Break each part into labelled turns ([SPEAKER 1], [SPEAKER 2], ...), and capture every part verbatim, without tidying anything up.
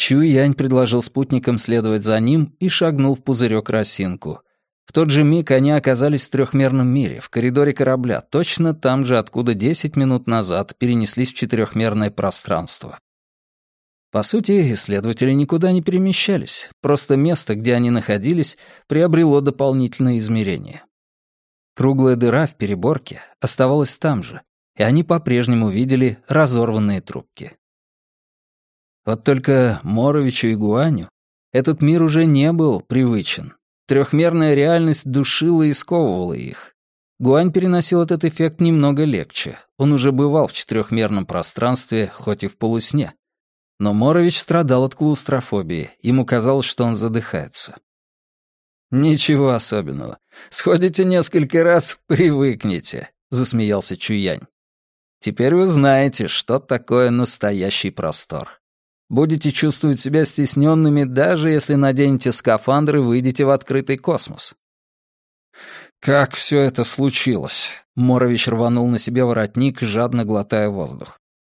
[SPEAKER 1] Чу Янь предложил спутникам следовать за ним и шагнул в пузырёк-росинку. В тот же миг они оказались в трёхмерном мире, в коридоре корабля, точно там же, откуда десять минут назад перенеслись в четырёхмерное пространство. По сути, исследователи никуда не перемещались, просто место, где они находились, приобрело дополнительные измерения. Круглая дыра в переборке оставалась там же, и они по-прежнему видели разорванные трубки. Вот только Моровичу и Гуаню этот мир уже не был привычен. Трехмерная реальность душила и сковывала их. Гуань переносил этот эффект немного легче. Он уже бывал в четырехмерном пространстве, хоть и в полусне. Но Морович страдал от клаустрофобии. Ему казалось, что он задыхается. «Ничего особенного. Сходите несколько раз, привыкнете», — засмеялся Чуянь. «Теперь вы знаете, что такое настоящий простор. Будете чувствовать себя стесненными, даже если наденете скафандр и выйдете в открытый космос». «Как все это случилось?» — Морович рванул на себе воротник, жадно глотая воздух.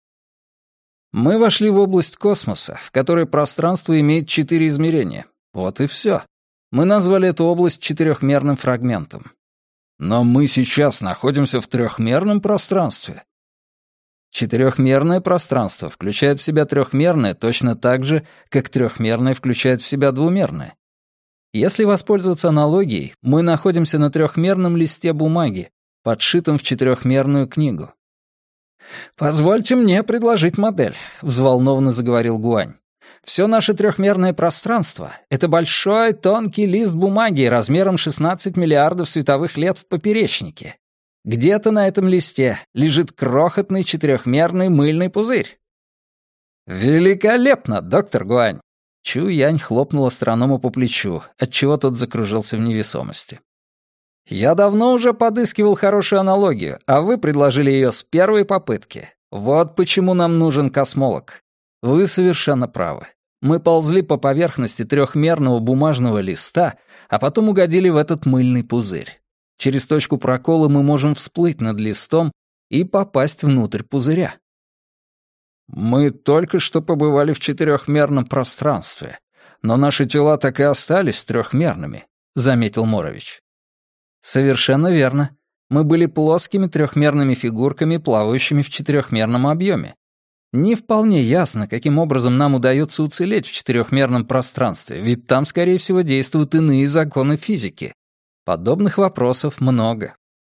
[SPEAKER 1] «Мы вошли в область космоса, в которой пространство имеет четыре измерения. Вот и все. Мы назвали эту область четырехмерным фрагментом. Но мы сейчас находимся в трехмерном пространстве». Четырехмерное пространство включает в себя трехмерное точно так же, как трехмерное включает в себя двумерное. Если воспользоваться аналогией, мы находимся на трехмерном листе бумаги, подшитом в четырехмерную книгу. «Позвольте мне предложить модель», — взволнованно заговорил Гуань. «Все наше трехмерное пространство — это большой тонкий лист бумаги размером шестнадцать миллиардов световых лет в поперечнике. Где-то на этом листе лежит крохотный четырехмерный мыльный пузырь». «Великолепно, доктор Гуань!» Чу Янь хлопнул астроному по плечу, отчего тот закружился в невесомости. «Я давно уже подыскивал хорошую аналогию, а вы предложили ее с первой попытки. Вот почему нам нужен космолог. Вы совершенно правы. Мы ползли по поверхности трехмерного бумажного листа, а потом угодили в этот мыльный пузырь. Через точку прокола мы можем всплыть над листом и попасть внутрь пузыря». «Мы только что побывали в четырехмерном пространстве, но наши тела так и остались трехмерными», — заметил Морович. «Совершенно верно. Мы были плоскими трехмерными фигурками, плавающими в четырехмерном объеме. Не вполне ясно, каким образом нам удается уцелеть в четырехмерном пространстве, ведь там, скорее всего, действуют иные законы физики. Подобных вопросов много».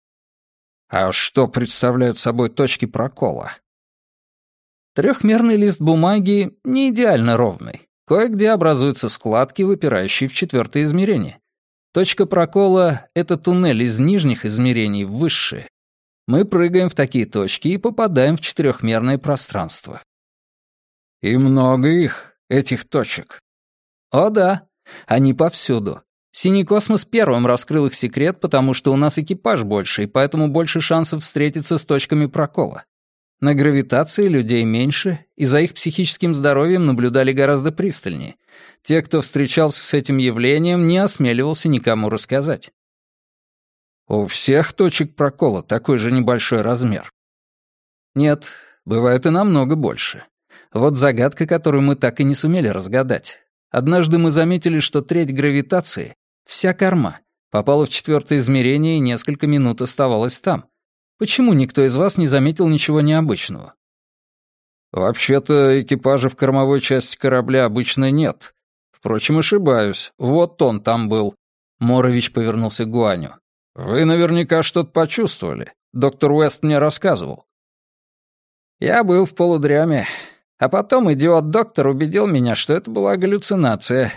[SPEAKER 1] «А что представляют собой точки прокола?» Трехмерный лист бумаги не идеально ровный. Кое-где образуются складки, выпирающие в четвертое измерение. Точка прокола — это туннель из нижних измерений в высшие. Мы прыгаем в такие точки и попадаем в четырехмерное пространство. «И много их, этих точек?» «О да, они повсюду. Синий космос первым раскрыл их секрет, потому что у нас экипаж больше, и поэтому больше шансов встретиться с точками прокола. На гравитации людей меньше, и за их психическим здоровьем наблюдали гораздо пристальнее. Те, кто встречался с этим явлением, не осмеливался никому рассказать». «У всех точек прокола такой же небольшой размер?» «Нет, бывают и намного больше. Вот загадка, которую мы так и не сумели разгадать. Однажды мы заметили, что треть гравитации, вся корма, попала в четвертое измерение и несколько минут оставалась там. Почему никто из вас не заметил ничего необычного?» «Вообще-то экипажа в кормовой части корабля обычно нет. Впрочем, ошибаюсь. Вот он там был». Морович повернулся к Гуаню. «Вы наверняка что-то почувствовали. Доктор Уэст мне рассказывал». «Я был в полудреме. А потом идиот-доктор убедил меня, что это была галлюцинация».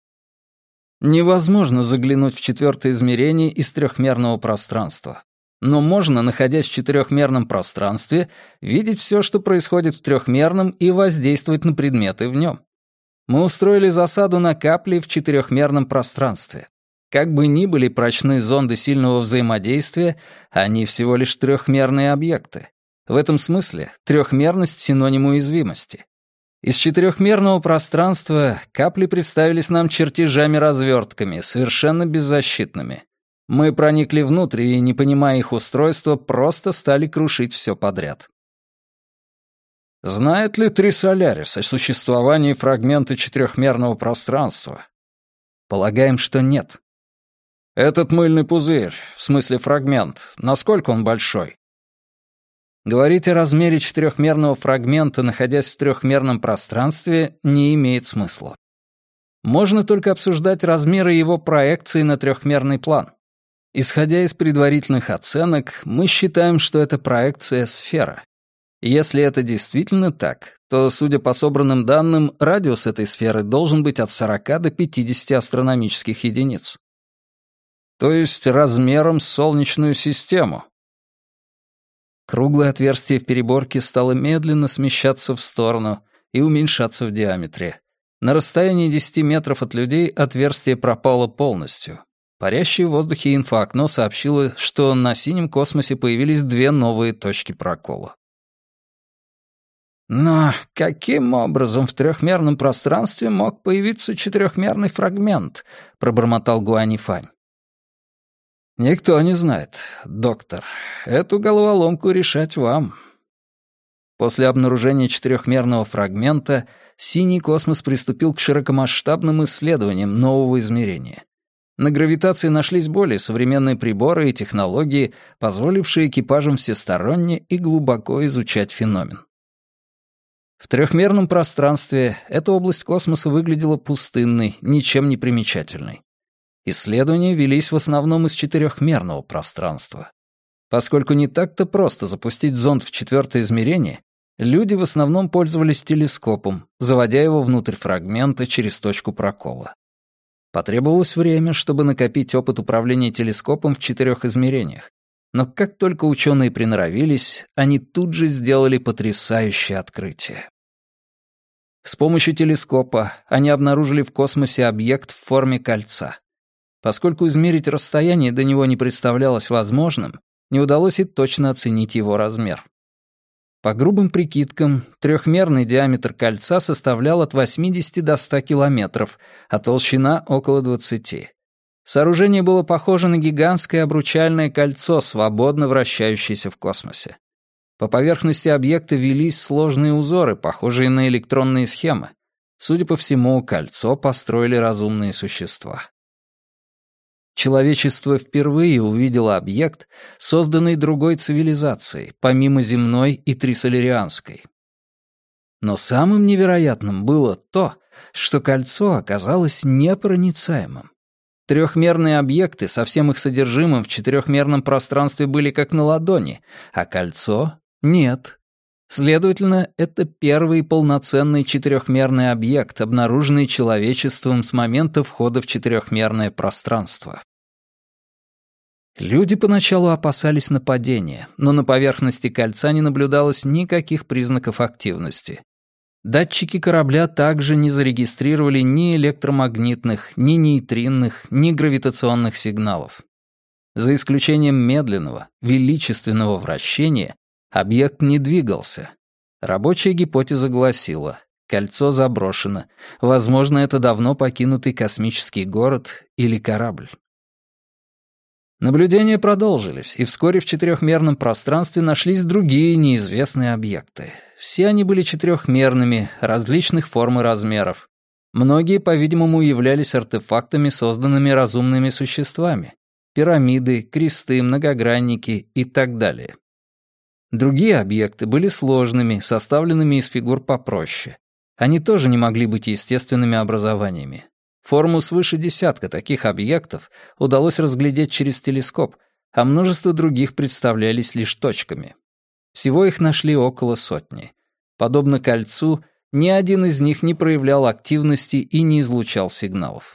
[SPEAKER 1] Невозможно заглянуть в четвертое измерение из трехмерного пространства. Но можно, находясь в четырехмерном пространстве, видеть все, что происходит в трехмерном, и воздействовать на предметы в нем. Мы устроили засаду на капли в четырехмерном пространстве. Как бы ни были прочны зонды сильного взаимодействия, они всего лишь трехмерные объекты. В этом смысле трехмерность — синоним уязвимости. Из четырехмерного пространства капли представились нам чертежами-развертками, совершенно беззащитными. Мы проникли внутрь и, не понимая их устройства, просто стали крушить все подряд. Знает ли Трисолярис о существовании фрагмента четырехмерного пространства? Полагаем, что нет. Этот мыльный пузырь, в смысле фрагмент, насколько он большой? Говорить о размере четырехмерного фрагмента, находясь в трехмерном пространстве, не имеет смысла. Можно только обсуждать размеры его проекции на трехмерный план. Исходя из предварительных оценок, мы считаем, что это проекция сфера. Если это действительно так, то, судя по собранным данным, радиус этой сферы должен быть от сорока до пятидесяти астрономических единиц. То есть размером с Солнечную систему. Круглое отверстие в переборке стало медленно смещаться в сторону и уменьшаться в диаметре. На расстоянии десяти метров от людей отверстие пропало полностью. Парящее в воздухе инфоокно сообщило, что на синем космосе появились две новые точки прокола. Но каким образом в трехмерном пространстве мог появиться четырехмерный фрагмент? Пробормотал Гуанифань. Никто не знает, доктор. Эту головоломку решать вам. После обнаружения четырехмерного фрагмента синий космос приступил к широкомасштабным исследованиям нового измерения. На гравитации нашлись более современные приборы и технологии, позволившие экипажам всесторонне и глубоко изучать феномен. В трехмерном пространстве эта область космоса выглядела пустынной, ничем не примечательной. Исследования велись в основном из четырехмерного пространства. Поскольку не так-то просто запустить зонд в четвертое измерение, люди в основном пользовались телескопом, заводя его внутрь фрагмента через точку прокола. Потребовалось время, чтобы накопить опыт управления телескопом в четырех измерениях, но как только ученые приноровились, они тут же сделали потрясающее открытие. С помощью телескопа они обнаружили в космосе объект в форме кольца. Поскольку измерить расстояние до него не представлялось возможным, не удалось и точно оценить его размер. По грубым прикидкам, трехмерный диаметр кольца составлял от восьмидесяти до ста километров, а толщина — около двадцати. Сооружение было похоже на гигантское обручальное кольцо, свободно вращающееся в космосе. По поверхности объекта велись сложные узоры, похожие на электронные схемы. Судя по всему, кольцо построили разумные существа. Человечество впервые увидело объект, созданный другой цивилизацией, помимо земной и трисоларианской. Но самым невероятным было то, что кольцо оказалось непроницаемым. Трехмерные объекты со всем их содержимым в четырехмерном пространстве были как на ладони, а кольцо — нет. Следовательно, это первый полноценный четырехмерный объект, обнаруженный человечеством с момента входа в четырехмерное пространство. Люди поначалу опасались нападения, но на поверхности кольца не наблюдалось никаких признаков активности. Датчики корабля также не зарегистрировали ни электромагнитных, ни нейтринных, ни гравитационных сигналов. За исключением медленного, величественного вращения, объект не двигался. Рабочая гипотеза гласила: кольцо заброшено, возможно, это давно покинутый космический город или корабль. Наблюдения продолжились, и вскоре в четырехмерном пространстве нашлись другие неизвестные объекты. Все они были четырехмерными, различных форм и размеров. Многие, по-видимому, являлись артефактами, созданными разумными существами. Пирамиды, кресты, многогранники и так далее. Другие объекты были сложными, составленными из фигур попроще. Они тоже не могли быть естественными образованиями. Форму свыше десятка таких объектов удалось разглядеть через телескоп, а множество других представлялись лишь точками. Всего их нашли около сотни. Подобно кольцу, ни один из них не проявлял активности и не излучал сигналов.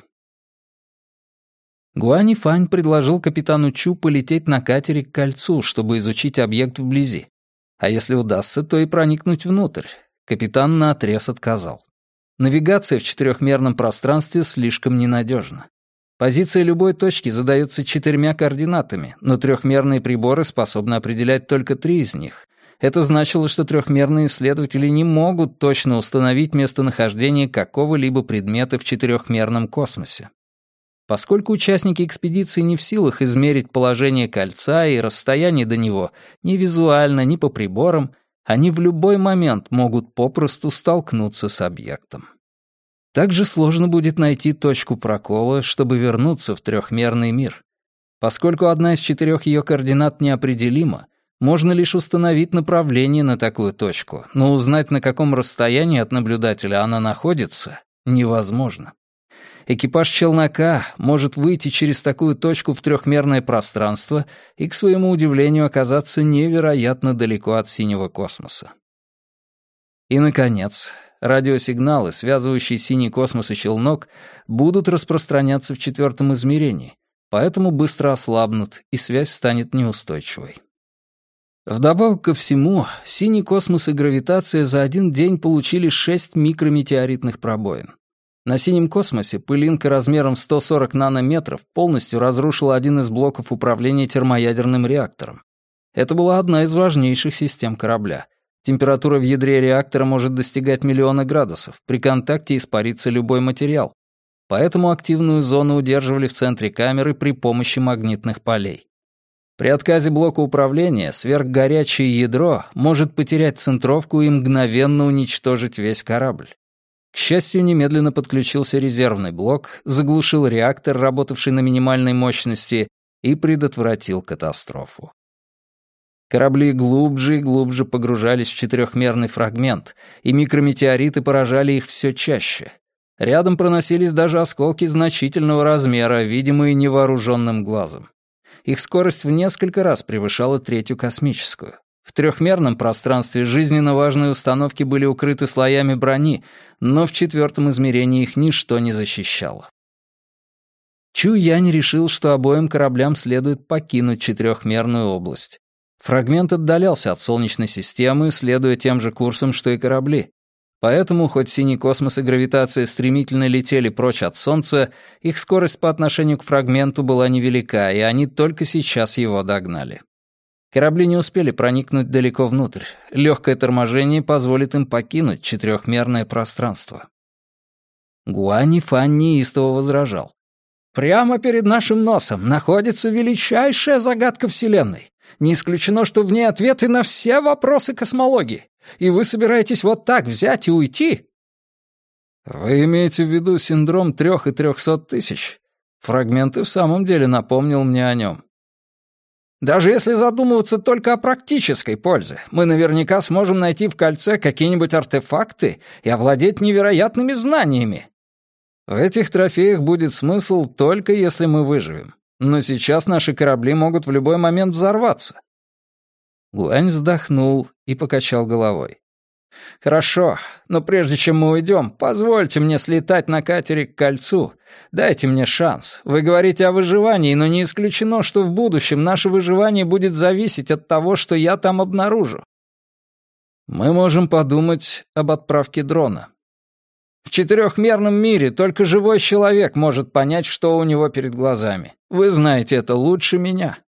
[SPEAKER 1] Гуанифань предложил капитану Чу полететь на катере к кольцу, чтобы изучить объект вблизи. А если удастся, то и проникнуть внутрь. Капитан наотрез отказал. Навигация в четырехмерном пространстве слишком ненадежна. Позиция любой точки задается четырьмя координатами, но трехмерные приборы способны определять только три из них. Это значило, что трехмерные исследователи не могут точно установить местонахождение какого-либо предмета в четырехмерном космосе. Поскольку участники экспедиции не в силах измерить положение кольца и расстояние до него ни визуально, ни по приборам, Они в любой момент могут попросту столкнуться с объектом. Также сложно будет найти точку прокола, чтобы вернуться в трехмерный мир. Поскольку одна из четырех ее координат неопределима, можно лишь установить направление на такую точку, но узнать, на каком расстоянии от наблюдателя она находится, невозможно. Экипаж челнока может выйти через такую точку в трехмерное пространство и, к своему удивлению, оказаться невероятно далеко от синего космоса. И, наконец, радиосигналы, связывающие синий космос и челнок, будут распространяться в четвертом измерении, поэтому быстро ослабнут, и связь станет неустойчивой. Вдобавок ко всему, синий космос и гравитация за один день получили шесть микрометеоритных пробоин. На синем космосе пылинка размером сто сорок нанометров полностью разрушила один из блоков управления термоядерным реактором. Это была одна из важнейших систем корабля. Температура в ядре реактора может достигать миллиона градусов, при контакте испарится любой материал. Поэтому активную зону удерживали в центре камеры при помощи магнитных полей. При отказе блока управления сверхгорячее ядро может потерять центровку и мгновенно уничтожить весь корабль. К счастью, немедленно подключился резервный блок, заглушил реактор, работавший на минимальной мощности, и предотвратил катастрофу. Корабли глубже и глубже погружались в четырехмерный фрагмент, и микрометеориты поражали их все чаще. Рядом проносились даже осколки значительного размера, видимые невооруженным глазом. Их скорость в несколько раз превышала третью космическую. В трехмерном пространстве жизненно важные установки были укрыты слоями брони, но в четвертом измерении их ничто не защищало. Чу Янь решил, что обоим кораблям следует покинуть четырехмерную область. Фрагмент отдалялся от Солнечной системы, следуя тем же курсом, что и корабли. Поэтому, хоть синий космос и гравитация стремительно летели прочь от Солнца, их скорость по отношению к фрагменту была невелика, и они только сейчас его догнали. Корабли не успели проникнуть далеко внутрь. Легкое торможение позволит им покинуть четырехмерное пространство. Гуань Фан неистово возражал. «Прямо перед нашим носом находится величайшая загадка Вселенной. Не исключено, что в ней ответы на все вопросы космологии. И вы собираетесь вот так взять и уйти?» «Вы имеете в виду синдром трех и трехсот тысяч? Фрагмент и в самом деле напомнил мне о нем». «Даже если задумываться только о практической пользе, мы наверняка сможем найти в кольце какие-нибудь артефакты и овладеть невероятными знаниями». «В этих трофеях будет смысл только если мы выживем. Но сейчас наши корабли могут в любой момент взорваться». Гуань вздохнул и покачал головой. «Хорошо, но прежде чем мы уйдем, позвольте мне слетать на катере к кольцу. Дайте мне шанс. Вы говорите о выживании, но не исключено, что в будущем наше выживание будет зависеть от того, что я там обнаружу». «Мы можем подумать об отправке дрона». «В четырехмерном мире только живой человек может понять, что у него перед глазами. Вы знаете это лучше меня».